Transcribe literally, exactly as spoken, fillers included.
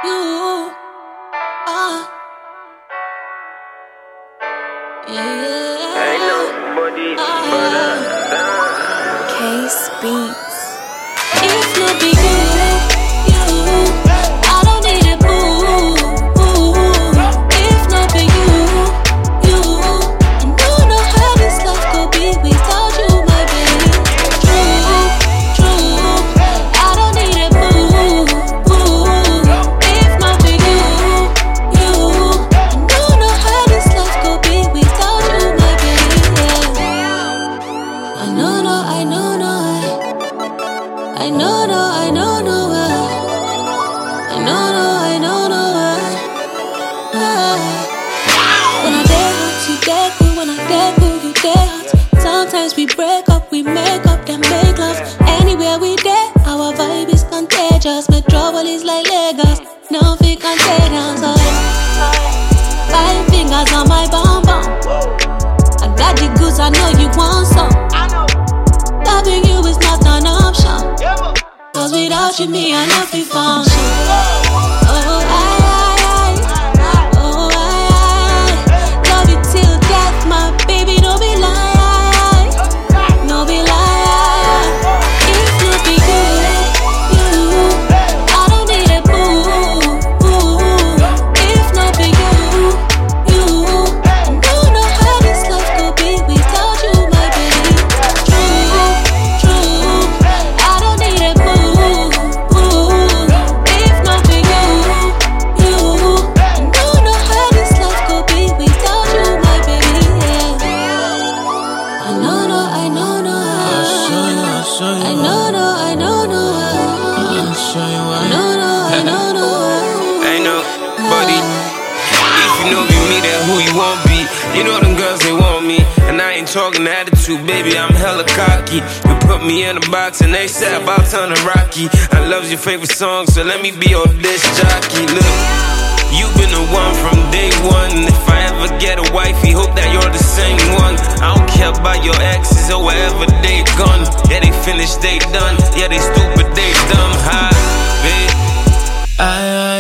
you. Uh, yeah. Ain't nobody but us. Case Beats. If not be you, you, I don't need it, boo, boo. If not be you, you, I don't know how this life could be without you, my baby. True, true, I don't need it, boo, boo. If not be you, you, I don't know how this life could be without you, my baby. Yeah. I know, no, I know, no, I, I know, no, I know, no, I, I know, no, I know, no, I, I. When I dare hot, you dare cool. When I dare cool, you dare hot. Sometimes we break up, we make up, then make love. Anywhere we dare, our vibe is contagious. My trouble is like Lagos, nothing can take us. So five fingers on my bum bum. I got the goods, I know you want some. Loving you is not an option. Cause without you, me, I not be function. Oh, I, I, I, oh, I, I, love you till death, my baby, don't be lie, no be lie. If not be you, you, I don't need it, boo, boo. If not be you, you, I don't know how this life could be without you, my baby. True, true, I don't need it, boo, boo. If not be you, you, I don't know how this life could be without you, my baby. Yeah. I know, no, I know, no, I'll show you, I'll show you. I know, no, I know, no, I'll show you. I know, no, I know, no. Ain't nobody. If you know be me, then who you won't be. You know them girls, they want me. And I ain't talking attitude, baby, I'm hella cocky. You put me in a box and they said about turning Rocky. I love your favorite song, so let me be your disc jockey. Look, you been the one from day one. If I ever get a wifey, hope that you're the same one. I don't care about your exes or wherever they gone. Yeah, they finished, they done. Yeah, they stupid, they dumb. Hi, babe. I,